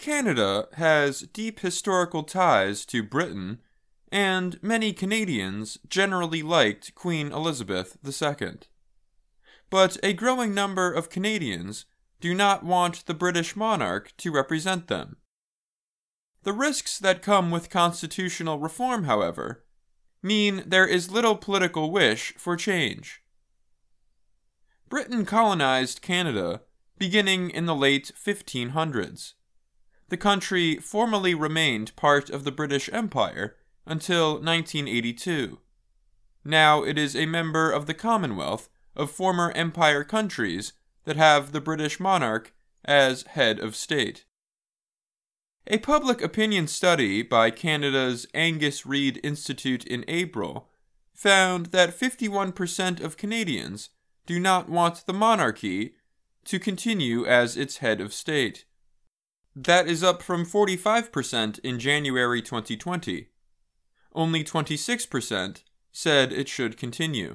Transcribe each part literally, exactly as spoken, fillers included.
Canada has deep historical ties to Britain, and many Canadians generally liked Queen Elizabeth the Second. But a growing number of Canadians do not want the British monarch to represent them. The risks that come with constitutional reform, however, mean there is little political wish for change. Britain colonized Canada beginning in the late fifteen hundreds. The country formally remained part of the British Empire until nineteen eighty-two. Now it is a member of the Commonwealth of former empire countries that have the British monarch as head of state. A public opinion study by Canada's Angus Reid Institute in April found that fifty-one percent of Canadians do not want the monarchy to continue as its head of state. That is up from forty-five percent in January twenty twenty. Only twenty-six percent said it should continue.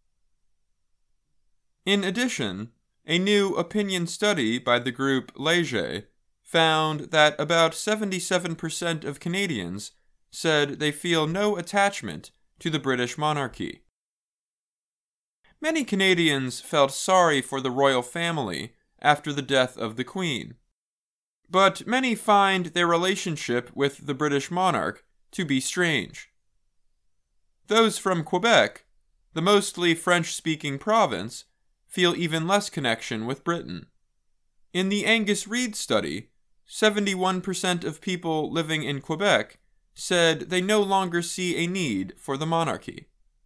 In addition, a new opinion study by the group Leger found that about seventy-seven percent of Canadians said they feel no attachment to the British monarchy. Many Canadians felt sorry for the royal family after the death of the Queen, but many find their relationship with the British monarch to be strange. Those from Quebec, the mostly French-speaking province, feel even less connection with Britain. In the Angus Reid study, seventy-one percent of people living in Quebec said they no longer see a need for the monarchy.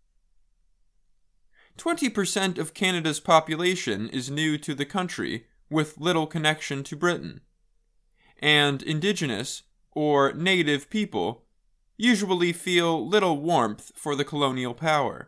twenty percent of Canada's population is new to the country with little connection to Britain, and Indigenous or native people usually feel little warmth for the colonial power.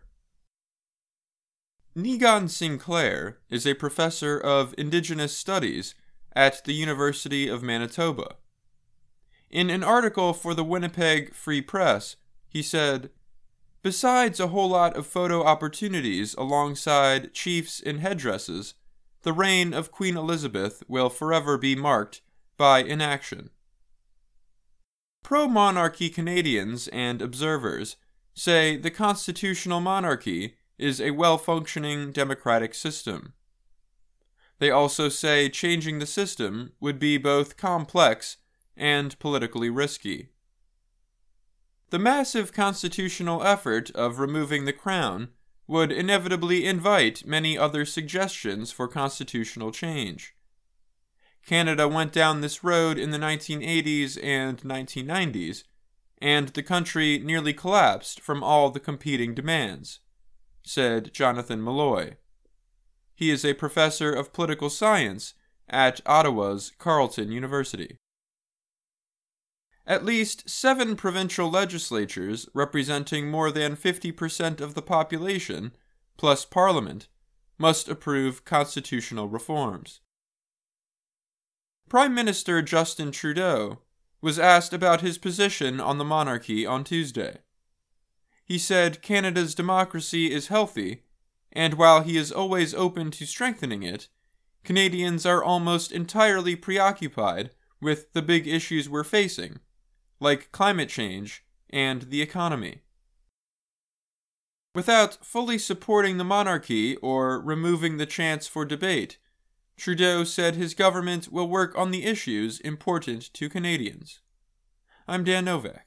Negan Sinclair is a professor of Indigenous Studies at the University of Manitoba. In an article for the Winnipeg Free Press, he said, "Besides a whole lot of photo opportunities alongside chiefs in headdresses, the reign of Queen Elizabeth will forever be marked by inaction." Pro-monarchy Canadians and observers say the constitutional monarchy is a well-functioning democratic system. They also say changing the system would be both complex and politically risky. The massive constitutional effort of removing the crown would inevitably invite many other suggestions for constitutional change. Canada went down this road in the nineteen eighties and nineteen nineties, and the country nearly collapsed from all the competing demands, said Jonathan Malloy. He is a professor of political science at Ottawa's Carleton University. At least seven provincial legislatures representing more than fifty percent of the population, plus Parliament, must approve constitutional reforms. Prime Minister Justin Trudeau was asked about his position on the monarchy on Tuesday. He said Canada's democracy is healthy, and while he is always open to strengthening it, Canadians are almost entirely preoccupied with the big issues we're facing, like climate change and the economy. Without fully supporting the monarchy or removing the chance for debate, Trudeau said his government will work on the issues important to Canadians. I'm Dan Novak.